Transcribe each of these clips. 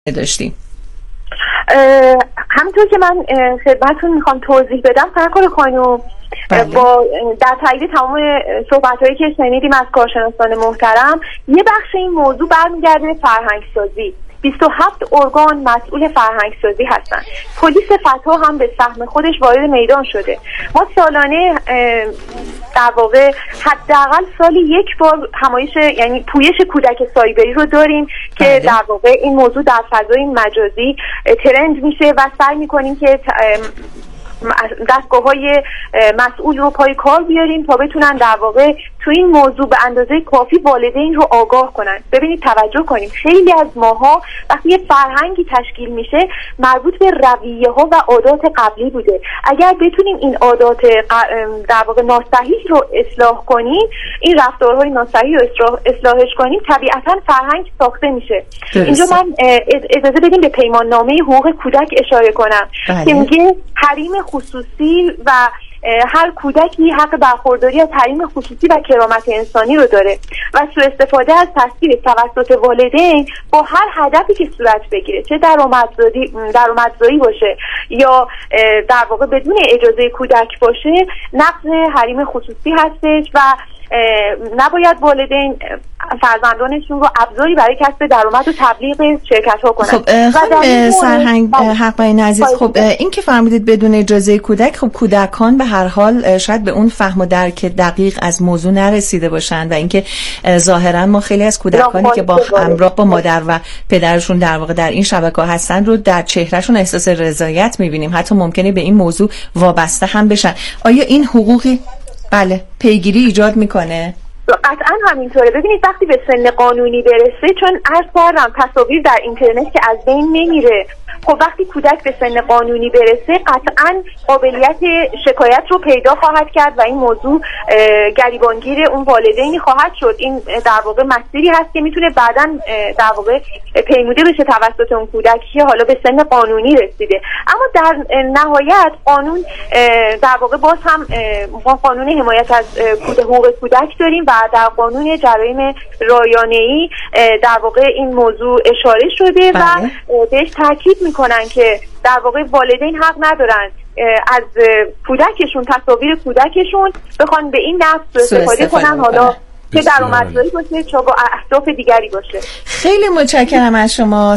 داشتیم. همونطور که من خدمتتون میخوام توضیح بدم سرکار خانم، با در تایید تمام صحبت‌هایی که شنیدیم از کارشناسان محترم، یه بخش این موضوع برمیگرده به فرهنگ سازی. 27 ارگان مسئول فرهنگ سازی هستن. پلیس فتا هم به سهم خودش وارد میدان شده. ما سالانه در واقع حداقل سالی یک بار همایش یعنی پویش کودک سایبری رو داریم که در واقع این موضوع در فضای مجازی ترند میشه و سعی میکنیم که دستگاه‌های مسئول رو پای کار بیاریم تا بتونن در واقع تو این موضوع به اندازه کافی والدین رو آگاه کنن. ببینید توجه کنیم، خیلی از ماها وقتی یه فرهنگی تشکیل میشه مربوط به رویه‌ها و عادات قبلی بوده. اگر بتونیم این عادات در واقع ناصحیح رو اصلاح کنیم، این رفتارهای ناصحیح رو اصلاحش کنیم، طبیعتاً فرهنگ ساخته میشه. اینجا من اجازه بدیم به پیمان نامه حقوق کودک اشاره کنم که میگه حریم خصوصی و هر کودکی حق برخورداری از حریم خصوصی و کرامت انسانی رو داره و سوء استفاده از تصویر توسط والدین با هر هدفی که صورت بگیره، چه درآمدزایی باشه یا در واقع بدون اجازه کودک باشه، نقض حریم خصوصی هستش و نباید والدین فرزندانشون رو ابزاری برای کسب درآمد و تبلیغ شرکت‌ها کنن. خب سرهنگ حقبین عزیز، خب این که فرمودید بدون اجازه کودک، خب کودکان به هر حال شاید به اون فهم و درک دقیق از موضوع نرسیده باشند و اینکه ظاهرا ما خیلی از کودکانی که با همراه با مادر و پدرشون در واقع در این شبکه‌ها هستن رو در چهرهشون احساس رضایت می‌بینیم، حتی ممکنه به این موضوع وابسته هم بشن. آیا این حقوقی پیگیری ایجاد میکنه؟ قطعا همینطوره. ببینید وقتی به سن قانونی برسه، چون عرض کردم تصاویر در اینترنت که از بین نمیره، خب وقتی کودک به سن قانونی برسه قطعا قابلیت شکایت رو پیدا خواهد کرد و این موضوع گریبانگیر اون والدینی خواهد شد. این در واقع مسیری هست که میتونه بعداً در واقع پیموده بشه توسط اون کودکی که حالا به سن قانونی رسیده. اما در نهایت قانون در واقع باز هم ما قانون حمایت از حقوق کودک داریم و در قانون جرایم رایانه‌ای در واقع این موضوع اشاره شده و بهش تاکید میکنن که در واقع والدین حق ندارن از کودکشون، تصاویر کودکشون بخوان به این نحو استفاده کنن، حالا که درآمدزایی باشه چه با اهداف دیگری باشه. خیلی متشکرم از شما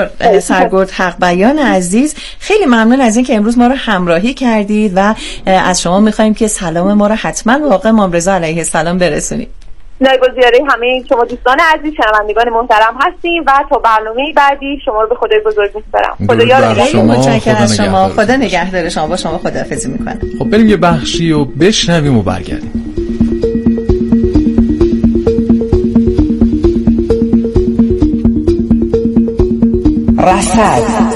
سرگرد حقبیان عزیز. خیلی ممنون از اینکه امروز ما رو همراهی کردید و از شما می‌خوایم که سلام ما رو حتما به آقا امام رضا علیه السلام برسونید. نگذاری همه شما دوستان عزیز شنوندگان محترم هستیم و تا برنامه بعدی شما رو به خدای بزرگ می‌سپارم. خدایا خیلی متشکرم از شما. خدا نگهدار شما. با شما خداحافظی می‌کنم. خب بریم یه بخشی رو بشنویم و برگردیم. رصد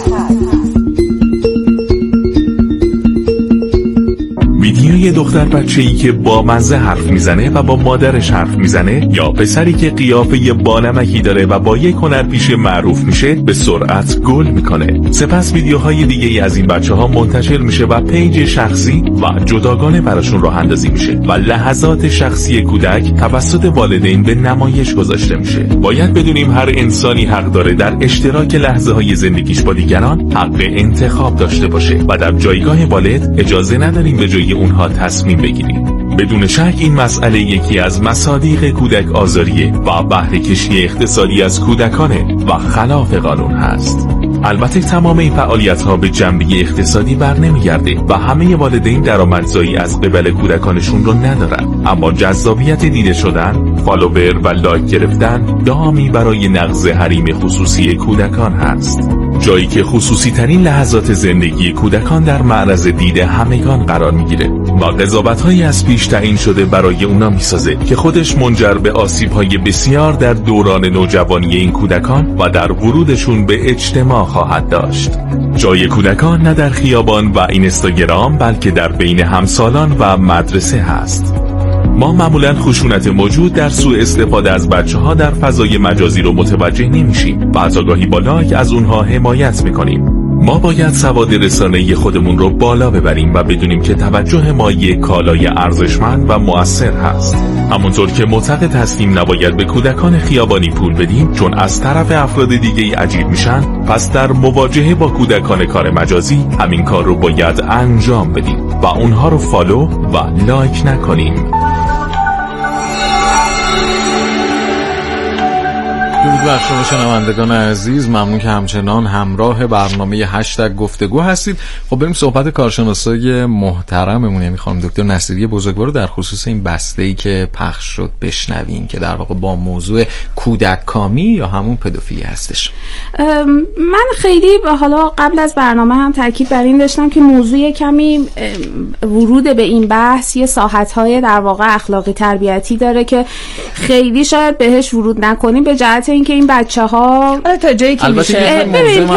ویدیوی دختر بچه‌ای که با مزه حرف میزنه و با مادرش حرف میزنه، یا پسری که قیافه بانمکی داره و با یک هنرپیشه معروف میشه به سرعت گل میکنه. سپس ویدیوهای دیگه ای از این بچه‌ها منتشر میشه و پیج شخصی و جداگانه براشون راه اندازی میشه و لحظات شخصی کودک توسط والدین به نمایش گذاشته میشه. باید بدونیم هر انسانی حق داره در اشتراک لحظه‌های زندگیش با دیگران حق انتخاب داشته باشه و در جایگاه والد اجازه نداریم به جای اونها تصمیم بگیریم. بدون شک این مسئله یکی از مصادیق کودک آزاریه و بهره کشی اقتصادی از کودکانه و خلاف قانون هست. البته تمام این فعالیت‌ها به جنبه اقتصادی بر نمیگرده و همه والدین درآمدزایی از قبل کودکانشون رو ندارن، اما جذابیت دیده شدن، فالوور و لایک گرفتن دامی برای نقض حریم خصوصی کودکان هست. جایی که خصوصی ترین لحظات زندگی کودکان در معرض دید همگان قرار میگیره و قضاوت‌هایی از پیش تعیین شده برای اونا میسازه که خودش منجر به آسیب‌های بسیار در دوران نوجوانی این کودکان و در ورودشون به اجتماع خواهد داشت. جای کودکان نه در خیابان و اینستاگرام بلکه در بین همسالان و مدرسه هست. ما معمولاً خشونت موجود در سوء استفاده از بچه‌ها در فضای مجازی رو متوجه نمیشیم و از آگاهی با لایک از اونها حمایت میکنیم. ما باید سواد رسانه‌ای خودمون رو بالا ببریم و بدونیم که توجه ما یک کالای ارزشمند و مؤثر هست. همونطور که معتقد هستیم نباید به کودکان خیابانی پول بدیم چون از طرف افراد دیگه عجیب میشن، پس در مواجهه با کودکان کار مجازی همین کار رو باید انجام بدیم و اونها رو فالو و لایک نکنیم. درود بر شما شنوندگان عزیز، ممنون که همچنان همراه برنامه هشتگ گفتگو هستید. خب بریم صحبت کارشناسای محترممون یعنی خانم دکتر نصیری بزرگوار در خصوص این بسته‌ای که پخش شد بشنویم که در واقع با موضوع کودک کامی یا همون پدوفیلی هستش. من خیلی حالا قبل از برنامه هم تاکید بر این داشتم که موضوع کمی ورود به این بحث یه ساحت‌های در واقع اخلاقی تربیتی داره که خیلی شاید بهش ورود نکنیم به جهت اینکه این بچه‌ها تا جایی که میشه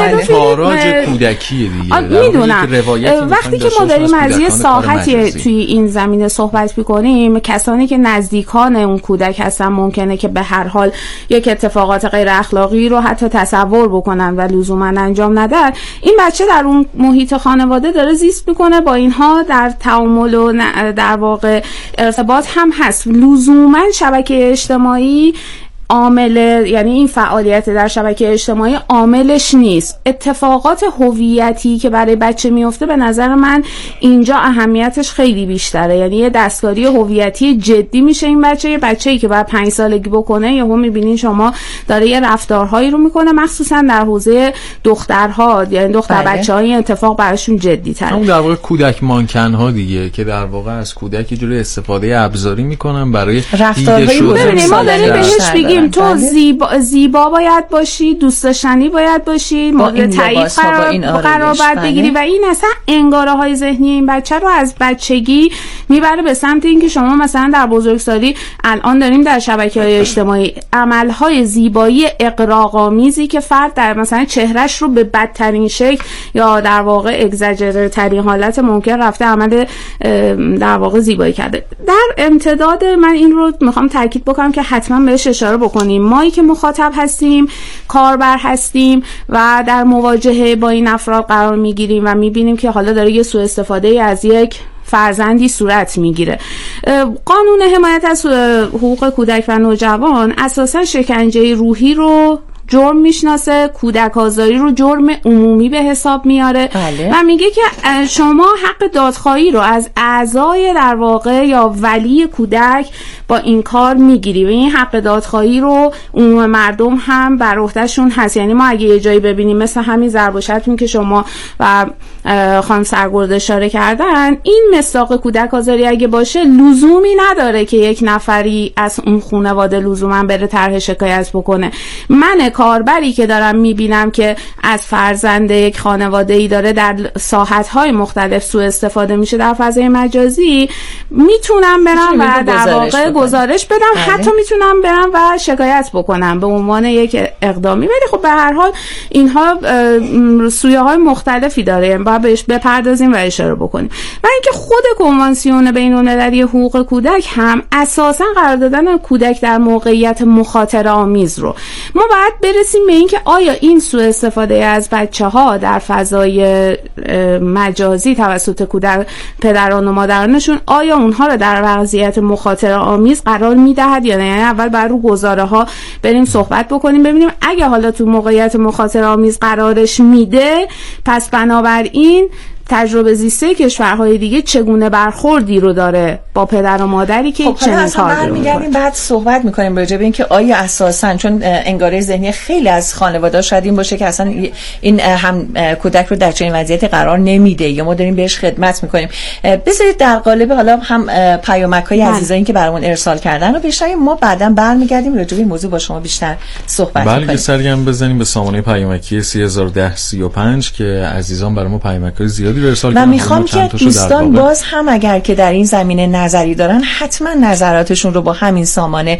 تاراج کودکیه دیگه. میدونم وقتی که ما داریم از یه ساحتی توی این زمینه صحبت می‌کنیم، کسانی که نزدیکان اون کودک هستن ممکنه که به هر حال یک اتفاقات غیر اخلاقی رو حتی تصور بکنن و لزوما انجام ندن. این بچه در اون محیط خانواده داره زیست میکنه، با اینها در تعامل و در واقع ارتباط هم هست. لزوما شبکه اجتماعی عامل، یعنی این فعالیت در شبکه اجتماعی عاملش نیست. اتفاقات هویتی که برای بچه میفته به نظر من اینجا اهمیتش خیلی بیشتره. یعنی یه دستکاری هویتی جدی میشه این بچه. یه بچه‌ای که بعد 5 سالگی بکنه یهو میبینین شما داره یه رفتارهایی رو میکنه، مخصوصا در حوزه دخترها، یعنی دختر بچه‌ها این اتفاق براشون جدی‌تره. اون در واقع کودک مانکن‌ها دیگه که در واقع از کودک جوری استفاده ابزاری میکنن برای رفتارهای ببینید ما داریم بهش بگیم تو زیبا باید باشی، دوست داشتنی باید باشی، مورد تایید قرار باید بگیری و این اصلا انگاره های ذهنی این بچه رو از بچگی میبره به سمت اینکه شما مثلا در بزرگسالی الان داریم در شبکه‌های اجتماعی عمل‌های زیبایی اغراق‌آمیزی که فرد در مثلا چهرهش رو به بدترین شکل یا در واقع اگزاجره ترین حالت ممکن رفته عمل در واقع زیبایی کرده. در امتداد من این رو میخوام تاکید بکنم که حتما بهش اشاره بکنیم. مایی که مخاطب هستیم، کاربر هستیم و در مواجهه با این افراد قرار میگیریم و میبینیم که حالا داره یه سوء استفاده از یک فرزندی صورت میگیره. قانون حمایت از حقوق کودک و نوجوان اساسا شکنجه روحی رو جرم میشناسه، کودک آزاری رو جرم عمومی به حساب میاره. بله. و میگه که شما حق دادخواهی رو از اعضای در واقع یا ولی کودک با این کار میگیری و این حق دادخواهی رو عموم مردم هم بر عهدهشون هست. یعنی ما اگه یه جایی ببینیم مثل همین ضرب و شتمی که شما و خانم سرگرد اشاره کردن، این مصداق کودک آزاری اگه باشه لزومی نداره که یک نفری از اون خانواده لزوما بره طرح شکایت بکنه. من کاربری که دارم میبینم که از فرزند یک خانواده‌ای داره در ساحت‌های مختلف سوء استفاده میشه در فضای مجازی، میتونم برم و در واقع گزارش بدم. حتی میتونم برم و شکایت بکنم به عنوان یک اقدامی. ولی خب به هر حال اینها سویه‌های مختلفی داره، باید بهش بپردازیم و اشاره بکنیم. و اینکه خود کنوانسیون بین‌المللی حقوق کودک هم اساساً قرار دادن کودک در موقعیت مخاطره آمیز رو ما باید برسیم به این که آیا این سوء استفاده از بچه‌ها در فضای مجازی توسط کودک پدران و مادرانشون آیا اونها رو در وضعیت مخاطره آمیز قرار میدهد یا نه. یعنی اول بر رو گزاره‌ها بریم صحبت بکنیم ببینیم اگه حالا تو موقعیت مخاطره آمیز قرارش میده، پس بنابراین تجربه زیسته کشورهای دیگه چگونه برخوردی رو داره با پدر و مادری که چنین کاری رو می‌کنن. بعد صحبت می‌کنیم راجع به این که آیا اساساً چون انگاره ذهنی خیلی از خانواده‌ها شاید این باشه که اصلا این هم کودک رو در چنین وضعیتی قرار نمیده یا ما داریم بهش خدمت می‌کنیم. بذارید در قالب حالا هم پیامک‌های عزیزانی که برامون ارسال کردن رو بشنویم، ما بعداً برمیگردیم راجع به این موضوع با شما بیشتر صحبت کنیم. بله سرگرم بزنیم به سامانه پیامکی 301035 که عزیزان برام پیامک‌های زیاد و میخوام که دوستان باز هم اگر که در این زمینه نظری دارن حتما نظراتشون رو با همین سامانه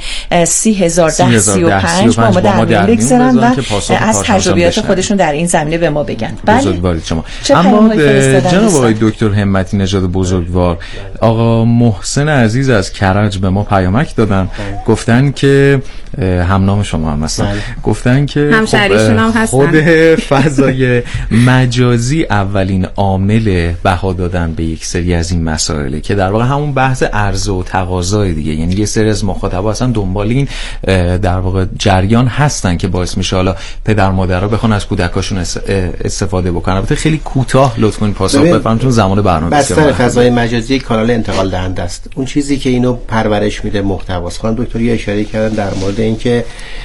301035 با ما در میون بگذارن و از تجربیات خودشون در این زمینه به ما بگن. بزرگوارید شما. اما جناب آقای دکتر همتی نژاد بزرگوار، آقا محسن عزیز از کرج به ما پیامک دادن، گفتن که همنام شما هم هستن، گفتن که خود فضای مجازی اولین عامل بها دادن به یک سری از این مسائله که در واقع همون بحث عرضه و تقاضای دیگه، یعنی یه سری از مخاطبا اصلا دنبال این در واقع جریان هستن که باعث میشه حالا پدر مادرها بخوان از کودکاشون استفاده بکنن. البته خیلی کوتاه لطفاً پاسخ بفرمایید چون زمان برنامه بستر فضای مجازی کانال انتقال دهنده است. اون چیزی که اینو پرورش میده محتواست. خانم دکتر یه اشاره کردن در مورد اینکه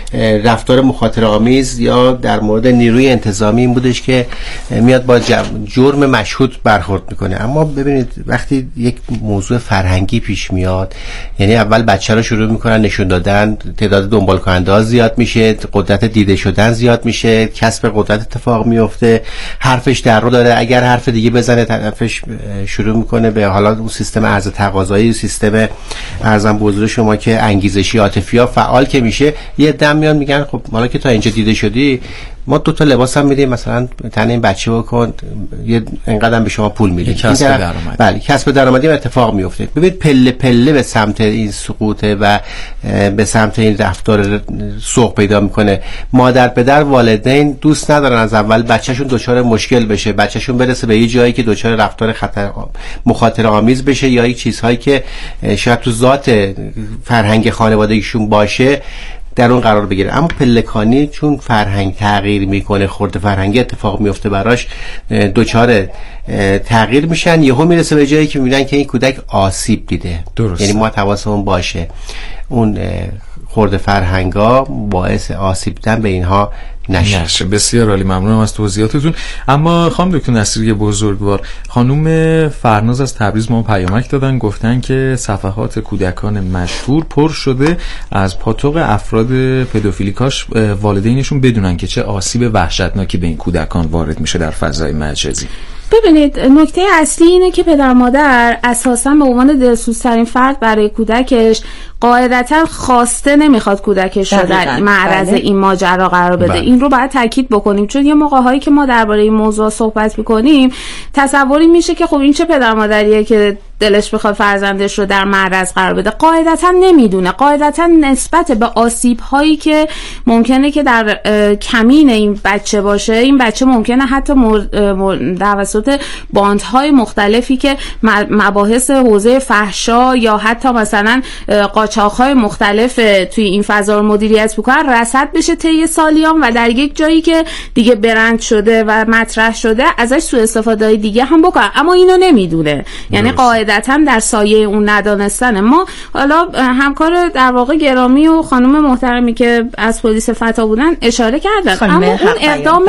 رفتار مخاطره آمیز یا در مورد نیروی انتظامی این بودش که میاد با جرم مشهود برخورد میکنه. اما ببینید وقتی یک موضوع فرهنگی پیش میاد، یعنی اول بچه رو شروع میکنن نشون دادن، تعداد دنبال کننده ها زیاد میشه، قدرت دیده شدن زیاد میشه، کسب قدرت اتفاق میفته، حرفش در رو داره، اگر حرف دیگه بزنه طرفش شروع میکنه به حالا اون سیستم عرضه تقاضایی، سیستم ارزم به حضور شما که انگیزشی عاطفی ها فعال که میشه، یه دم میان میگن خب حالا که تا اینجا دیده شدی ما 2 تا لباس هم میدیم مثلا تن این بچه بکن، یه اینقدر به شما پول میدیم، کسب درآمد. بله کسب درآمدی اتفاق میفته. ببینید پله پله به سمت این سقوطه و به سمت این رفتار سوق پیدا میکنه. مادر پدر والدین دوست ندارن از اول بچه‌شون دچار مشکل بشه، بچه‌شون برسه به یه جایی که دچار رفتار مخاطره آمیز بشه یا یک چیزهایی که شاید تو ذات فرهنگ خانوادگیشون باشه در اون قرار بگیره. اما پلکانی چون فرهنگ تغییر میکنه، خورده فرهنگی اتفاق میفته براش، دوچار تغییر میشن، یهو میرسه به جایی که میبینن که این کودک آسیب دیده. درست. یعنی ما حواسمون باشه اون خورده فرهنگا باعث آسیب دیدن به اینها نشه. بسیار عالی، ممنونم از توضیحاتتون. اما خانم دکتر نصیری بزرگوار، خانم فرناز از تبریز ما پیامک دادن، گفتن که صفحات کودکان مشهور پر شده از پاتوق افراد پدوفیلی، کاش والدینشون بدونن که چه آسیب وحشتناکی به این کودکان وارد میشه در فضای مجازی. ببینید نکته اصلی اینه که پدر مادر اساساً به عنوان دلسوزترین فرد برای کودکش قاعدتاً خواسته نمیخواد کودکش رو در معرض این ماجرا قرار بده. این رو باید تاکید بکنیم، چون یه موقع‌هایی که ما درباره این موضوع صحبت می‌کنیم تصوری میشه که خب این چه پدر مادریه که دلش بخواد فرزندش رو در معرض قرار بده. قاعدتاً نمیدونه. قاعدتاً نسبت به آسیب‌هایی که ممکنه که در کمین این بچه باشه، این بچه ممکنه حتی توسط باندهای مختلفی که مباحث حوزه فحشا یا حتی مثلا قاچاق‌های مختلف توی این فضا رو مدیریت می‌کنن رصد بشه طی سالیان و در یک جایی که دیگه برند شده و مطرح شده ازش سوء استفاده‌های دیگه هم بکنن. اما اینو نمیدونه. یعنی قاعدتاً در سایه اون ندانستن ما، حالا همکار در واقع گرامی و خانم محترمی که از پلیس فتا بودن اشاره کردن، اما اون اقدام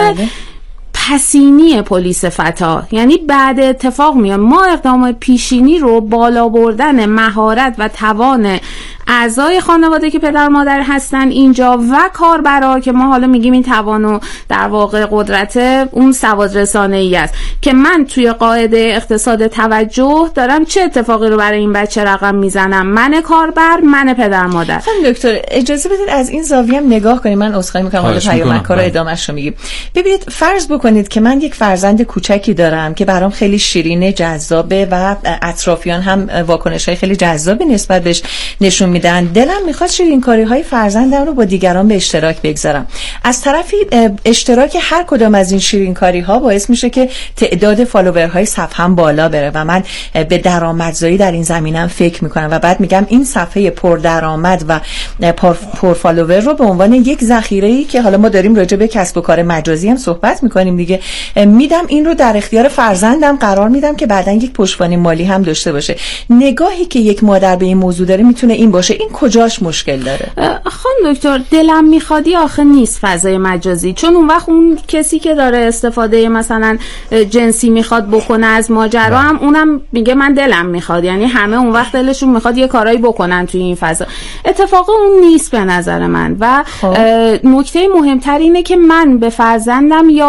پسینی پلیس فتا یعنی بعد اتفاق میاد. ما اقدام پیشینی رو بالا بردن مهارت و توان اعضای خانواده که پدر مادر هستن اینجا و کاربرا که ما حالا میگیم این توان و در واقع قدرت اون سواد رسانه‌ای است که من توی قاعده اقتصاد توجه دارم چه اتفاقی رو برای این بچه رقم میزنم، من کاربر، من پدر مادر. خانم دکتر اجازه بدید از این زاویه هم نگاه کنیم. من عذرخواهی میکنم حالا پیامک‌ها رو ادامه‌اش رو میگیم. ببینید فرض بکنید که من یک فرزند کوچکی دارم که برام خیلی شیرینه، جذابه و اطرافیان هم واکنش‌های خیلی جذابی نسبت بهش نشون میدن. دلم میخواد شیرینکاری‌های فرزندم رو با دیگران به اشتراک بگذارم. از طرفی اشتراک هر کدام از این شیرینکاری‌ها باعث میشه که تعداد فالوورهای صفحه‌ام بالا بره و من به درآمدزایی در این زمینم فکر میکنم و بعد میگم این صفحه پردرآمد و پر فالوور رو به عنوان یک ذخیره‌ای که حالا ما داریم راجع به کسب و کار مجازی هم صحبت میکنیم دیگه، میدم این رو در اختیار فرزندم قرار میدم که بعداً یک پشتوانه مالی هم داشته باشه. نگاهی که یک مادر به این موضوع داره میتونه این باشه. این کجاش مشکل داره؟ خانم دکتر دلم میخوادی آخه نیست فضای مجازی، چون اون وقت اون کسی که داره استفاده مثلا جنسی میخواد بکنه از ماجرا هم اونم میگه من دلم میخواد، یعنی همه اون وقت دلشون میخواد یه کارایی بکنن توی این فضا. اتفاق اون نیست به نظر من. و نکته مهمتر اینه که من به فرزندم یاد میدم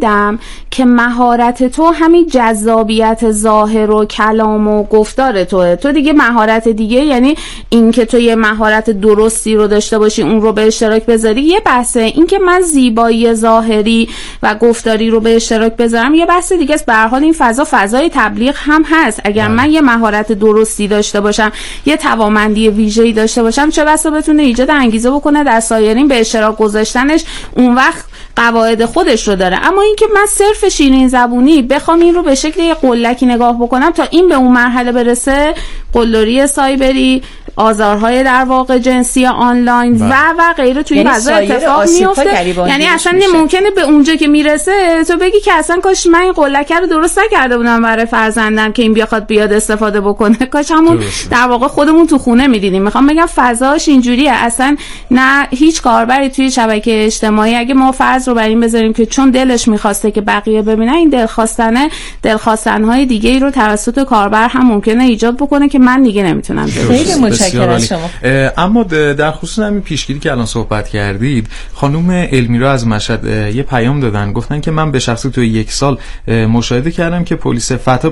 بگم که مهارت تو همین جذابیت ظاهر و کلام و گفتار توه. تو دیگه مهارت دیگه، یعنی این که تو یه مهارت درستی رو داشته باشی اون رو به اشتراک بذاری یه بحثه، این که من زیبایی ظاهری و گفتاری رو به اشتراک بذارم یه بحث دیگه است. به هر حال این فضای تبلیغ هم هست. اگر من یه مهارت درستی داشته باشم، یه توانمندی ویژه‌ای داشته باشم، چه بسا بتونه ایجاد انگیزه بکنه در سایرین به اشتراک گذاشتنش. اون وقت قواعد خودش رو داره. اما اینکه من صرف شیرین زبونی بخوام این رو به شکل یه قلکی نگاه بکنم تا این به اون مرحله برسه، قلدری سایبری، آزارهای در واقع جنسی آنلاین و غیره توی این فضا اتفاق میفته. یعنی اصلا ممکنه به اونجا که میرسه تو بگی که اصلا کاش من این قلکه رو درست نکرده بودم برای فرزندم که این بیاد استفاده بکنه. کاش همون در واقع خودمون تو خونه میدیدیم. میخوام بگم فضاش اینجوریه، اصلا نه هیچ کاربری توی شبکه اجتماعی اگه ما فرض رو بر این بذاریم که چون دلش میخواسته که بقیه ببینن، این دلخواستنهای دیگه ای رو توسط کاربر هم ممکنه ایجاد بکنه که من دیگه نمیتونم. خیلی متشکرم از شما. اما در خصوص همین پیشگیری که الان صحبت کردید، خانم المیرا از مشهد یه پیام دادن، گفتن که من به شخصی توی 1 سال مشاهده کردم که پلیس فتا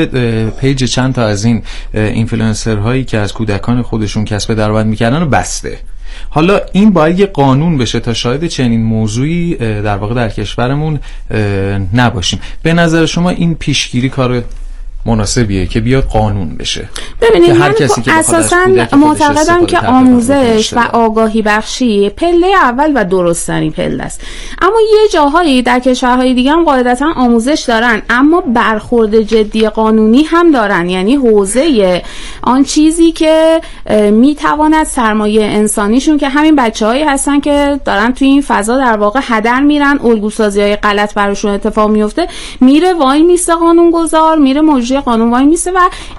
پیج چند تا از این اینفلوئنسرهایی که از کودکان خودشون کسب درآمد میکردن رو بسته. حالا این باید یه قانون بشه تا شاید چنین موضوعی در واقع در کشورمون نباشیم. به نظر شما این پیشگیری کار مناسبیه که بیاد قانون بشه؟ ببینید من اساساً معتقدم که آموزش و آگاهی بخشی پله اول و درست‌ترین پله است. اما یه جاهایی در کشورهای دیگه هم قاعدتاً آموزش دارن اما برخورد جدی قانونی هم دارن. یعنی حوزه آن چیزی که میتواند سرمایه انسانیشون که همین بچه‌هایی هستن که دارن توی این فضا در واقع هدر میرن، الگوسازی‌های غلط براشون اتفاق میفته، میره وای میسته قانونگذار، میره قانون وای میسته و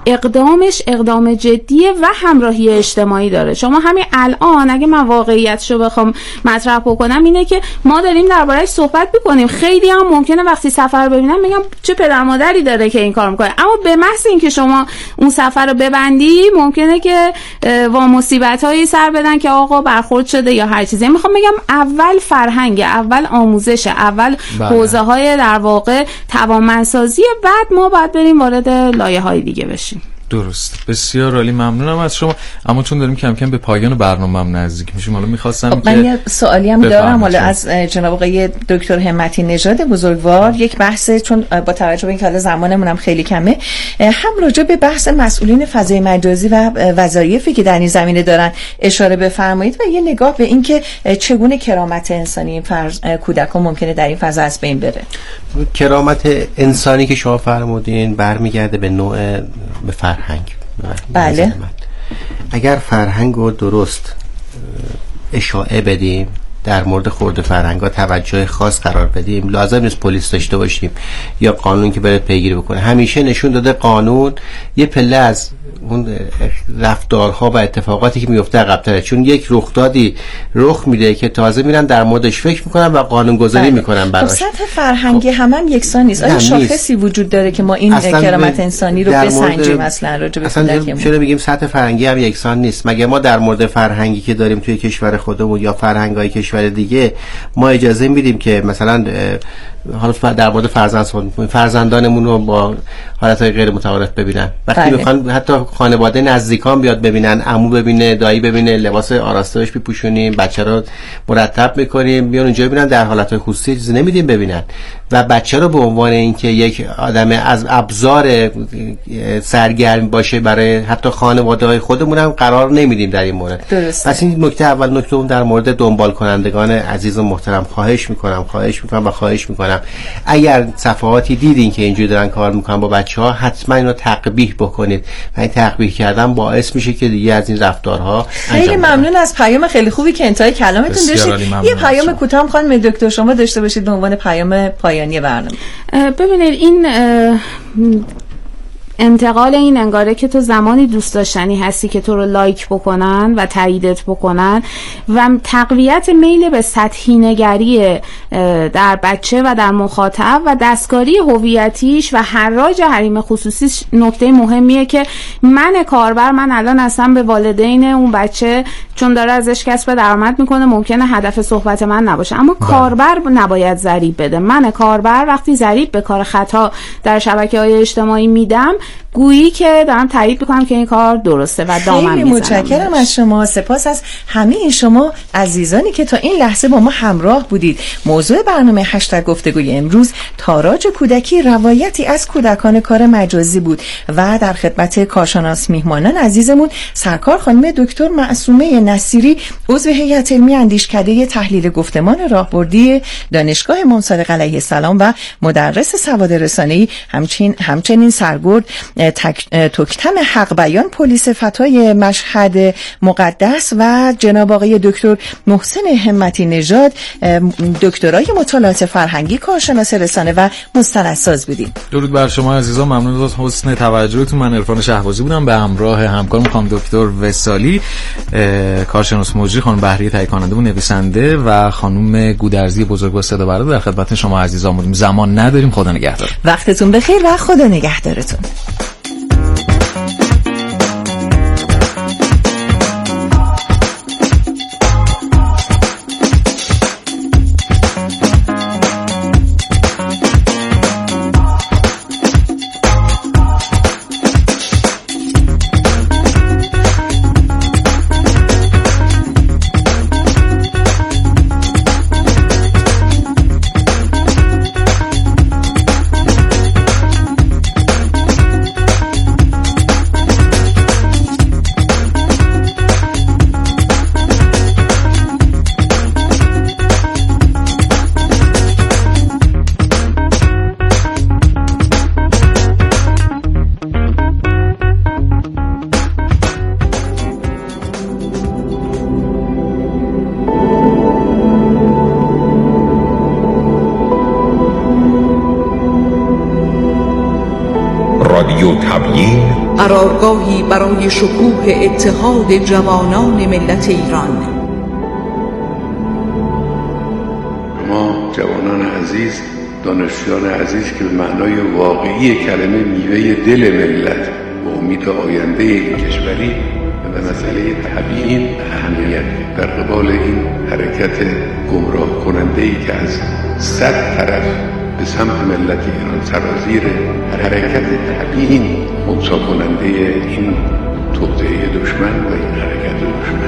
اقدام جدیه و همراهی اجتماعی داره. شما همین الان اگه من واقعیتشو بخوام مطرح بکنم اینه که ما داریم درباره‌اش صحبت می‌کنیم. خیلی هم ممکنه وقتی سفر ببینم میگم چه پدر مادری داره که این کار می‌کنه، اما به محض اینکه شما اون سفر رو ببندی ممکنه که وا مصیبتایی سر بدن که آقا برخورد شده یا هر چیزی. میخوام بگم اول فرهنگ، اول آموزش، اول حوزه‌های در واقع توانمندسازی، بعد ما باید بریم وارد لایه‌های دیگه بشیم. درست. بسیار عالی، ممنونم از شما. اما چون داریم کم کم به پایان برنامه‌ام نزدیک میشیم، حالا می‌خواستم که من یه سوالی هم دارم حالا از جناب آقای دکتر همتی نژاد بزرگوار. یک بحث، چون با توجه به اینکه حالا زمانمون هم خیلی کمه، هم راجع به بحث مسئولین فضای مجازی و وظایفی که در این زمینه دارن اشاره بفرمایید و یه نگاه به اینکه چگونه کرامت انسانی این کودکان ممکنه در این فضا از بین بره. کرامت انسانی که شما فرمودین برمیگرده به نوع به فرهنگ. بله. اگر فرهنگ رو درست اشاعه بدیم، در مورد خورد فرهنگ‌ها توجه خاص قرار بدیم، لازم نیست پلیس داشته باشیم یا قانون که بره پیگیری بکنه. همیشه نشون داده قانون یه پله از اون رفتارها و اتفاقاتی که میفته عقب‌تره، چون یک رخدادی رخ میده که تازه میرن در موردش فکر میکنن و قانون‌گذاری میکنن براش. خب سطح فرهنگی هم یکسان نیست. آیا شاخصی وجود داره که ما این کرامت انسانی رو بسنجیم مثلا راجع به کودکمون؟ چرا بگیم سطح فرهنگی هم یکسان نیست؟ مگه ما در مورد فرهنگی که داریم توی کشور خودمون یا فرهنگ‌های کشور دیگه ما اجازه میدیم که مثلا حالا در مورد فرزند صحبت می‌کنیم، فرزندانمون رو با حالت‌های غیر متعارف ببینن، وقتی میخوان حتی خانواده نزدیکان بیاد ببینن، عمو ببینه، دایی ببینه، لباس آراسته‌اش بپوشونیم، بچه رو مرتب می‌کنیم، بیان اونجا ببینن، در حالت‌های خصوصی چیزی نمیدیم ببینن و بچه رو به عنوان اینکه یک آدم از ابزار سرگرم باشه برای حتی خانواده‌های خودمون هم قرار نمیدیم در این مورد. پس این نکته اول. نکته دوم در مورد دنبال کنندگان عزیز و محترم، خواهش می‌کنم اگر صفحاتی دیدین که اینجوری دارن کار میکنن با بچه‌ها، حتما اینو تقبیح بکنید و این تقبیح کردن باعث میشه که دیگه از این رفتارها خیلی ممنون از پیام خیلی خوبی که انتهای کلامتون داشتید. یه پیام کوتاه خانم دکتر شما داشته باشید به عنوان پیام پایانی برنامه. ببینید این انتقال این انگاره که تو زمانی دوست داشتنی هستی که تو رو لایک بکنن و تاییدت بکنن و تقویت میل به سطحی نگری در بچه و در مخاطب و دستکاری هویتیش و حراج حریم خصوصیش نکته مهمیه که من کاربر، من الان اصلا به والدین اون بچه چون داره ازش کسب درآمد میکنه ممکنه هدف صحبت من نباشه، اما کاربر نباید ضریب بده. من کاربر وقتی ضریب به کار خطا در شبکه‌های اجتماعی میدم گویی که دارم تایید میکنم که این کار درسته و دامن میزنم. متشکرم از شما. سپاس از همه شما عزیزانی که تا این لحظه با ما همراه بودید. موضوع برنامه هشتگ گفتگوی امروز تاراج کودکی، روایتی از کودکان کار مجازی بود و در خدمت کارشناس میهمانان عزیزمون سرکار خانم دکتر معصومه نصیری، عضو هیئت علمی اندیشکده تحلیل گفتمان راهبردی دانشگاه امام صادق علیه السلام و مدرس سواد رسانه‌ای، همچنین سرگرد تکتم حق بیان پلیس فتای مشهد مقدس و جناب آقای دکتر محسن همتی نژاد، دکترای مطالعات فرهنگی، کارشناس رسانه و مستندساز بودیم. درود بر شما عزیزان، ممنون از حسن توجهتون. من عرفان شهبازی بودم به همراه همکارم خانم دکتر وصالی، کارشناس مجری، خانم بهریه تهیه کننده و نویسنده و خانم گودرزی بزرگوار صدا برده در خدمت شما عزیزان بودیم. زمان نداریم، خدا نگهدار. وقتتون بخیر و خدا نگهدارتون. قرارگاهی برای شکوه اتحاد جوانان ملت ایران. ما جوانان عزیز، دانشجویان عزیز که به معنای واقعی کلمه میوه دل ملت و امید آینده این کشوری و مسئله تبیین اهمیت در قبال این حرکت گمراه کننده‌ای که از 100 طرف به سمت ملت ایران سرازیر حرکت تبیین خنثی کننده این توطئه دشمن و این حرکت دشمن.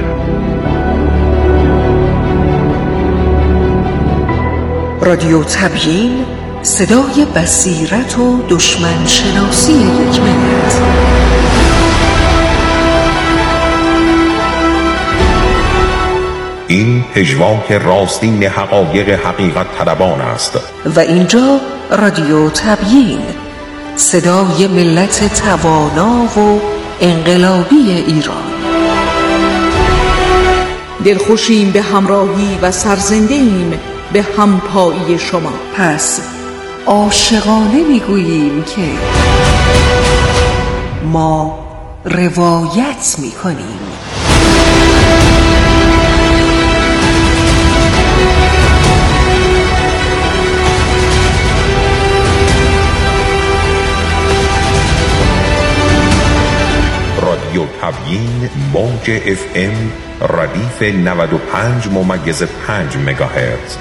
رادیو تبیین، صدای بصیرت و دشمن شناسی یک ملت. این پژواک راستین حقایق حقیقت طلبان است و اینجا رادیو تبیین، صدای ملت توانا و انقلابی ایران. دلخوشیم به همراهی و سرزنده‌ایم به همپایی شما. پس عاشقانه میگوییم که ما روایت میکنیم. رادیو تبیین، موج FM ردیف 95.5 مگاهرتز.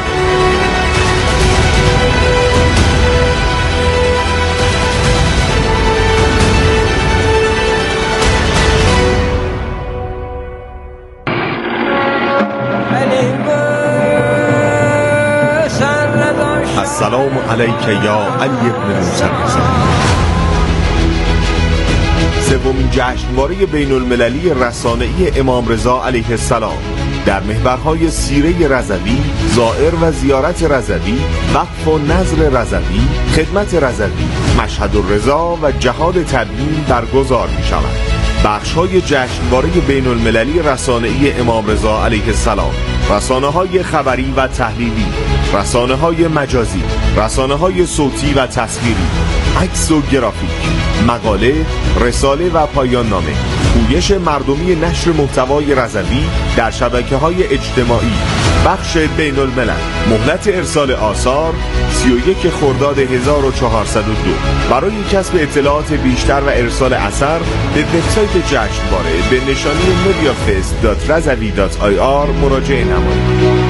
السلام علیک یا علی بن موسی. سومین جشنواره بین المللی رسانه‌ای امام رضا علیه السلام در محورهای سیره رضوی، زائر و زیارت رضوی، وقف و نذر رضوی، خدمت رضوی، مشهد الرضا و جهاد تبیین برگزار می شود. بخش‌های جشنواره بین المللی رسانه‌ای امام رضا علیه السلام رسانه‌های خبری و تحلیلی، رسانه‌های مجازی، رسانه‌های صوتی و تصویری، عکس و گرافیک، مقاله، رساله و پایان نامه، پویش مردمی نشر محتوای رضوی در شبکه‌های اجتماعی، بخش بین الملل. مهلت ارسال آثار 31 خرداد 1402. برای کسب اطلاعات بیشتر و ارسال اثر به وبسایت جشنواره به نشانی mediafest.razavi.ir مراجعه نمایید.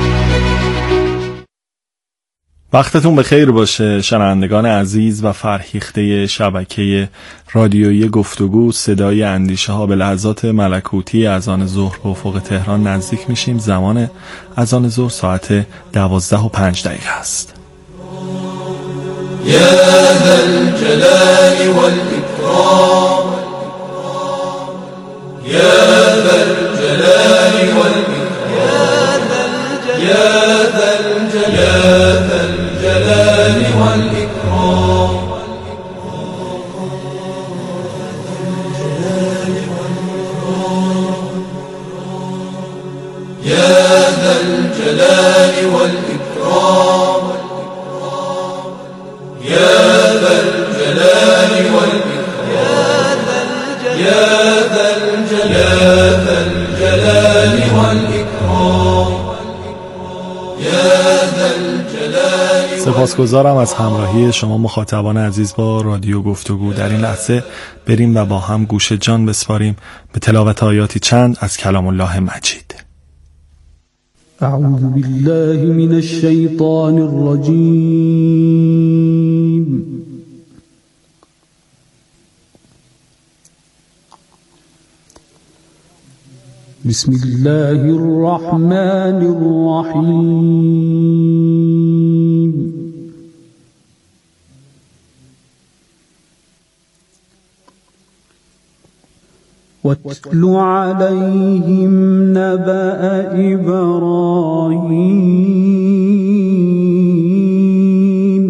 وقتتون بخیر باشه شنوندگان عزیز و فرهیخته شبکه رادیویی گفتگو صدای اندیشه ها. به لحظات ملکوتی اذان ظهر به افق تهران نزدیک میشیم. زمان اذان ظهر ساعت 12:05 است. یا ذا الجلال والاکرام، یا ذا الجلال والاکرام، یا ذا الجلال والإكرام، يا ذا الجلال والإكرام، يا ذا الجلال والإكرام، يا ذا الجلال والإكرام، يا ذا الجلال. سپاسگزارم از همراهی شما مخاطبان عزیز با رادیو گفتگو. در این لحظه بریم و با هم گوش جان بسپاریم به تلاوت آیاتی چند از کلام الله مجید. اعوذ بالله من الشیطان الرجیم. بسم الله الرحمن الرحیم. واتل عليهم نبأ إبراهيم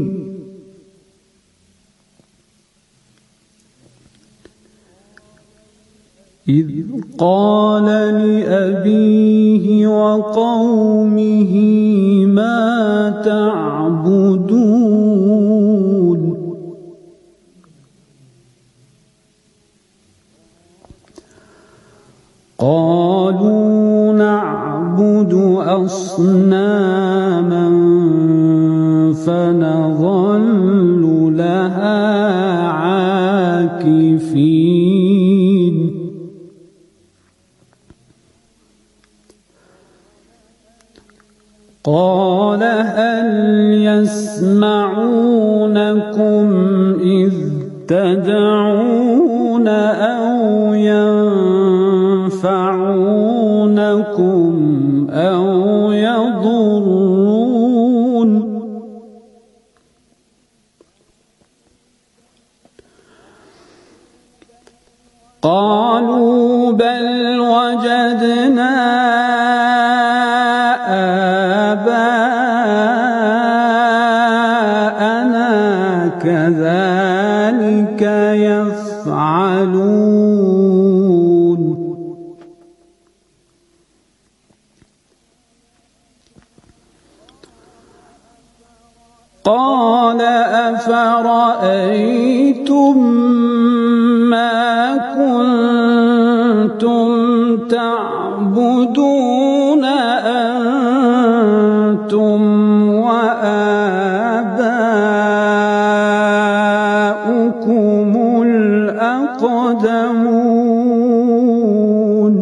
إذ قال لأبيه وقومه ما تعبدون قالوا نعبد أصناما فنظل لها عاكفين قال هل يسمعونكم إذ تدعون أو ينفعونكم أو يضرون قالوا بل وجدنا كذلك يفعلون قال أفرأيتم ما كنتم تعبدون أنتم وآباؤكم الأقدمون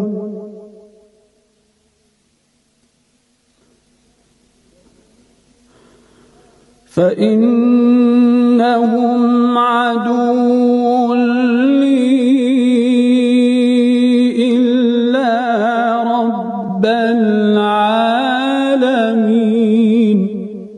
فإنهم عدو لي إلا رب العالمين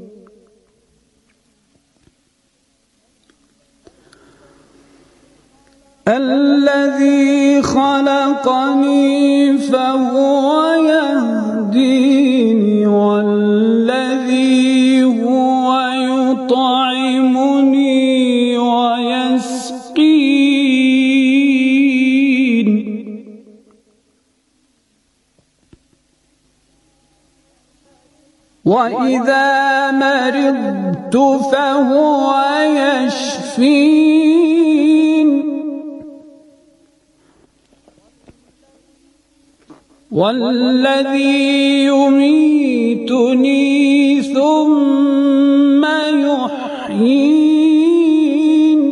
الذي خلقني فهو يهديني والذي هو يطعمني ويسقين وإذا مرضت فهو يشفين والذي يميتني ثم يحيين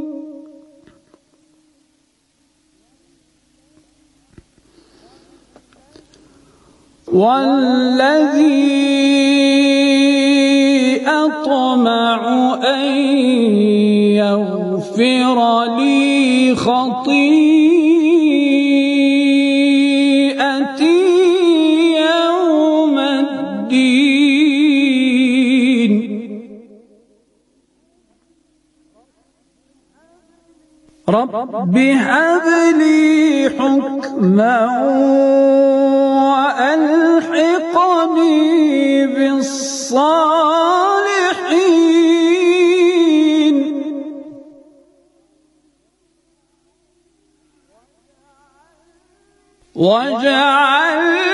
والذي أطمع أن يغفر لي خطيئتي يوم الدين رب هب لي حكما وألحقني بالصالحين واجعل